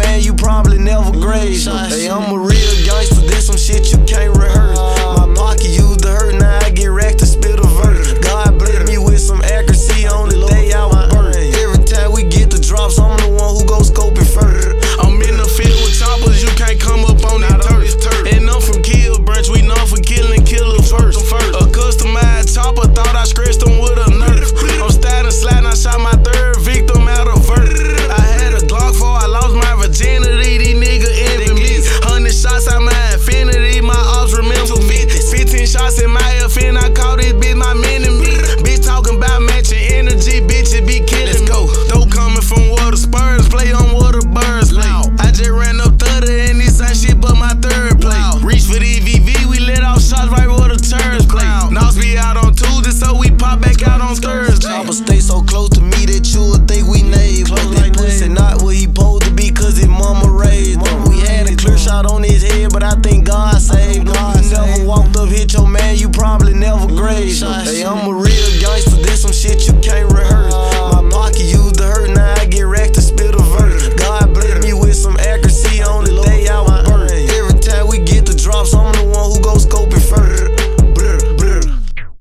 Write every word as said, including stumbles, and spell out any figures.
man, you probably never grazed them. Hey, I'm a real gangster, this some shit you can't rehearse. My pocket used to hurt, now I get racked to spit a verse. God bless me with some accuracy on the day I was birthed. Every time we get the drops, I'm the one who go scope it first. I'm in the field with choppers, you can't come up on that turf. And I'm from Kill Branch, we known for killing killers first. A customized chopper, thought I scratched them with a nerf. I'm starting sliding, I shot my third victim out of vert. I had a Glock four, I lost my virginity, these niggas envy me. Hundred shots out my infinity, my ops remember me. Fifteen shots in my F N, I call this bitch my mini-me. Bitch talking about matching energy, bitch it be killing me. Though coming from where the Spurs play on where the birds play. I just ran up thirty and this ain't shit but my third play. Reach for the V V, we let off shots right where the turns play. Knox be out on Tuesday, so we pop back out on Thursday. Chopper stay so close to me that